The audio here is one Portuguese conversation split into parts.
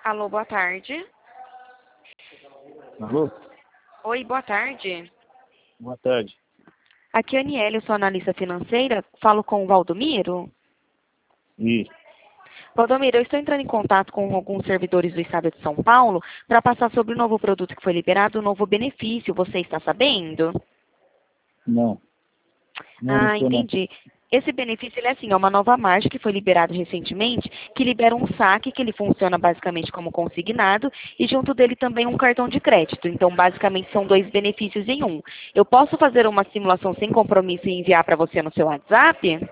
Alô, boa tarde. Alô? Oi, boa tarde. Boa tarde. Aqui é a Aniele, eu sou analista financeira. Falo com o Valdomiro. Isso. Valdomiro, eu estou entrando em contato com alguns servidores do estado de São Paulo para passar sobre o novo produto que foi liberado, o novo benefício. Você está sabendo? Não. Não estou não. Entendi. Esse benefício ele é assim, é uma nova margem que foi liberado recentemente, que libera um saque que ele funciona basicamente como consignado e junto dele também um cartão de crédito. Então, basicamente, são dois benefícios em um. Eu posso fazer uma simulação sem compromisso e enviar para você no seu WhatsApp?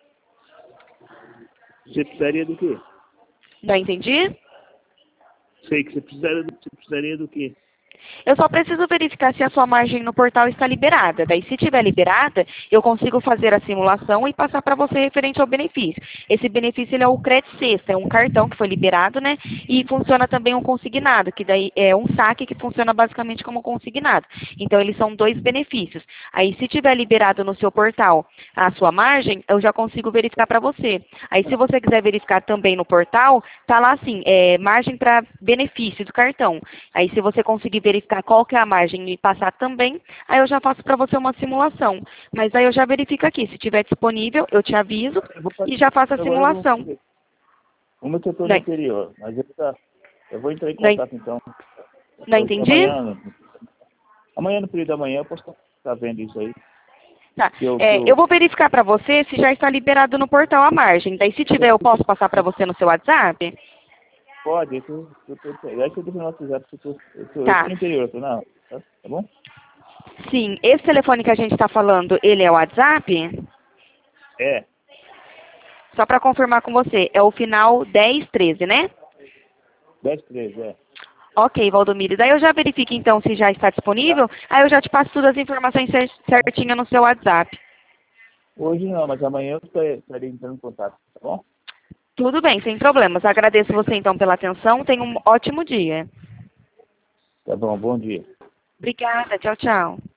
Você precisaria do quê? Não entendi? Sei que você precisaria do quê? Eu só preciso verificar se a sua margem no portal está liberada. Daí, se estiver liberada, eu consigo fazer a simulação e passar para você referente ao benefício. Esse benefício ele é o Credit Sexta, é um cartão que foi liberado, né? E funciona também um consignado, que daí é um saque que funciona basicamente como consignado. Então, eles são dois benefícios. Aí, se tiver liberado no seu portal a sua margem, eu já consigo verificar para você. Aí, se você quiser verificar também no portal, tá lá assim, margem para benefício do cartão. Aí, se você conseguir verificar qual que é a margem e passar também, aí eu já faço para você uma simulação. Mas aí eu já verifico aqui, se tiver disponível, eu te aviso e já faço a simulação. Como é que eu estou no Não, interior? Mas eu vou entrar em não, contato então. não entendi? Amanhã no período da manhã eu posso estar vendo isso aí. Tá. Eu vou verificar para você se já está liberado no portal a margem. Daí se tiver, eu posso passar para você no seu WhatsApp? Pode, eu tô no WhatsApp, eu tô Tá. no interior, não, tá bom? Sim, esse telefone que a gente está falando, ele é o WhatsApp? É, Só para confirmar com você, é o final 1013, né? 10-13, é. Ok, Valdomiro. Daí eu já verifico então se já está disponível, aí eu já te passo todas as informações certinho no seu WhatsApp. Hoje não, mas amanhã eu estarei entrando em contato, tá bom? Tudo bem, sem problemas. Agradeço você então pela atenção. Tenha um ótimo dia. Tá bom, bom dia. Obrigada. Tchau, tchau.